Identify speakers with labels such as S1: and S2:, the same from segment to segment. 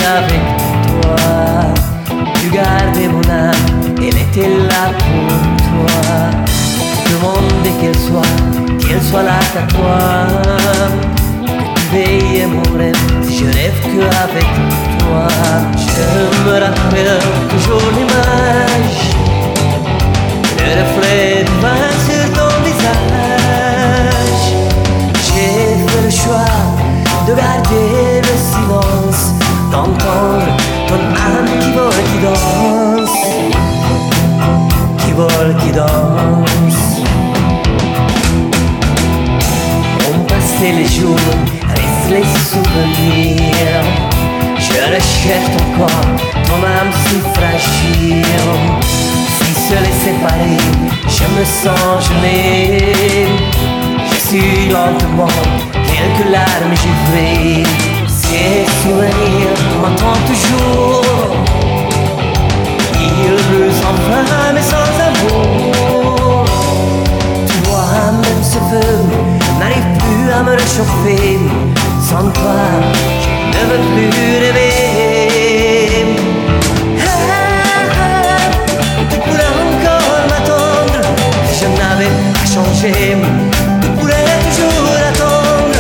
S1: avec toi. Tu gardais mon âme, elle était là pour toi. Tu demandais qu'elle soit là qu'à toi. Que tu veilles mon rêve, si je rêve qu'avec toi. Je me rappelle toujours l'image, le reflet du vin sur ton visage. J'ai fait le choix de garder le silence, d'entendre ton âme qui vole, qui danse, qui vole, qui danse. On passait les jours, restent les souvenirs. Je recherche ton corps, ton âme si fragile. Si seul et séparé, je me sens gelé. Je suis lentement, quelques larmes givrées. Ces souvenirs m'entendent toujours. Ils brûlent sans fin mais sans amour. Tu vois, même ce feu n'arrive plus à me réchauffer. Sans toi, je ne veux plus rêver. Tu pourrais encore m'attendre si je n'avais pas changé. Tu pourrais toujours attendre.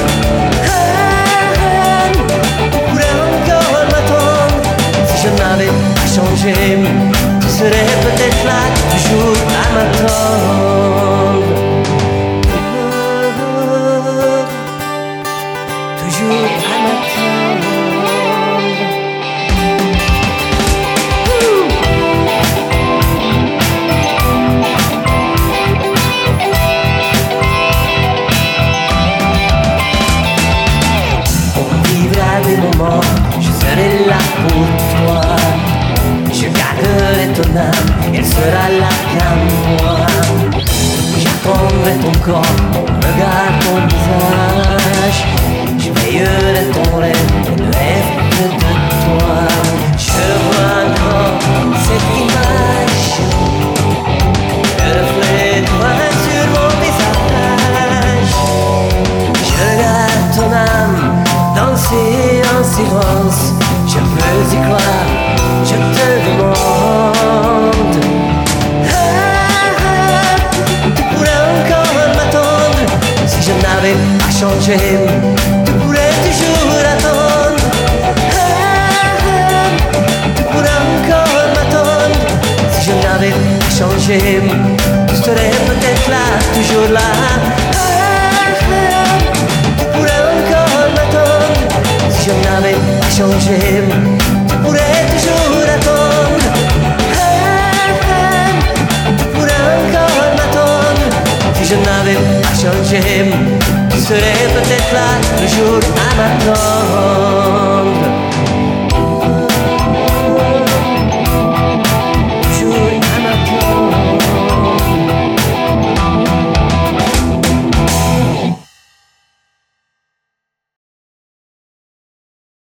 S1: Tu pourrais encore m'attendre si je n'avais pas changé. Tu serais peut-être là toujours à m'attendre. Toujours à m'attendre. On vivra des moments, je serai là pour toi. Je garderai ton âme, elle sera là qu'à moi. J'attendrai ton corps, mon regard, ton visage. Je veillerai ton rêve, le rêve que de toi. Je vois encore cette image, le reflet de toi sur mon visage. Je regarde ton âme danser en silence. Je veux y croire, je te demande. Tu pourrais encore m'attendre si je n'avais pas changé. Tu pourrais toujours attendre. Tu pourrais encore m'attendre si je n'avais pas changé. Tu serais peut-être là, toujours là. Tu pourrais encore m'attendre si je n'avais pas changé. Tu pourrais toujours attendre. Tu pourrais encore m'attendre si je n'avais pas changé. Tu serais peut-être là toujours à m'attendre.